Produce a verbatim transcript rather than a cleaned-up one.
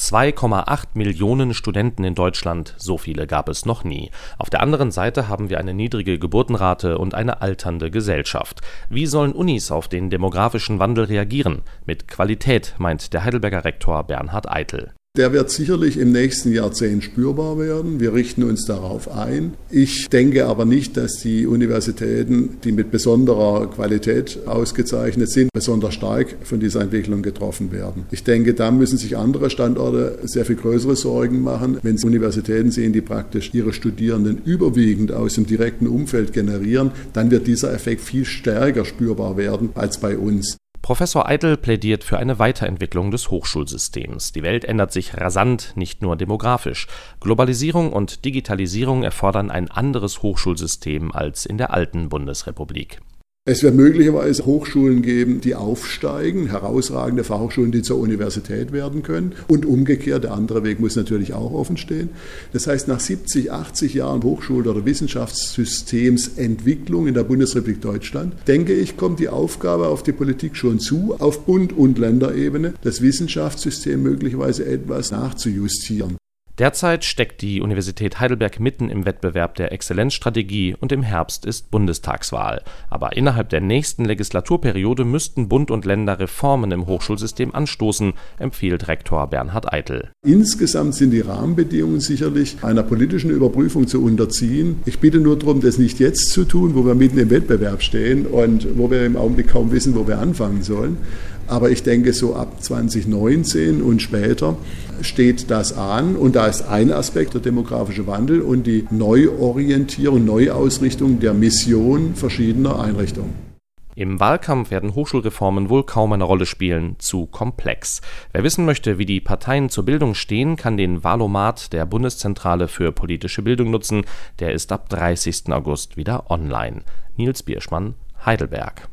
zwei Komma acht Millionen Studenten in Deutschland, so viele gab es noch nie. Auf der anderen Seite haben wir eine niedrige Geburtenrate und eine alternde Gesellschaft. Wie sollen Unis auf den demografischen Wandel reagieren? Mit Qualität, meint der Heidelberger Rektor Bernhard Eitel. Der wird sicherlich im nächsten Jahrzehnt spürbar werden. Wir richten uns darauf ein. Ich denke aber nicht, dass die Universitäten, die mit besonderer Qualität ausgezeichnet sind, besonders stark von dieser Entwicklung getroffen werden. Ich denke, da müssen sich andere Standorte sehr viel größere Sorgen machen. Wenn Sie Universitäten sehen, die praktisch ihre Studierenden überwiegend aus dem direkten Umfeld generieren, dann wird dieser Effekt viel stärker spürbar werden als bei uns. Professor Eitel plädiert für eine Weiterentwicklung des Hochschulsystems. Die Welt ändert sich rasant, nicht nur demografisch. Globalisierung und Digitalisierung erfordern ein anderes Hochschulsystem als in der alten Bundesrepublik. Es wird möglicherweise Hochschulen geben, die aufsteigen, herausragende Fachhochschulen, die zur Universität werden können. Und umgekehrt, der andere Weg muss natürlich auch offen stehen. Das heißt, nach siebzig, achtzig Jahren Hochschul- oder Wissenschaftssystemsentwicklung in der Bundesrepublik Deutschland, denke ich, kommt die Aufgabe auf die Politik schon zu, auf Bund- und Länderebene das Wissenschaftssystem möglicherweise etwas nachzujustieren. Derzeit steckt die Universität Heidelberg mitten im Wettbewerb der Exzellenzstrategie und im Herbst ist Bundestagswahl. Aber innerhalb der nächsten Legislaturperiode müssten Bund und Länder Reformen im Hochschulsystem anstoßen, empfiehlt Rektor Bernhard Eitel. Insgesamt sind die Rahmenbedingungen sicherlich einer politischen Überprüfung zu unterziehen. Ich bitte nur darum, das nicht jetzt zu tun, wo wir mitten im Wettbewerb stehen und wo wir im Augenblick kaum wissen, wo wir anfangen sollen. Aber ich denke, so ab zwanzig neunzehn und später steht das an. Und da ist ein Aspekt der demografische Wandel und die Neuorientierung, Neuausrichtung der Mission verschiedener Einrichtungen. Im Wahlkampf werden Hochschulreformen wohl kaum eine Rolle spielen, zu komplex. Wer wissen möchte, wie die Parteien zur Bildung stehen, kann den Wahlomat der Bundeszentrale für politische Bildung nutzen. Der ist ab dreißigsten August wieder online. Nils Bierschmann, Heidelberg.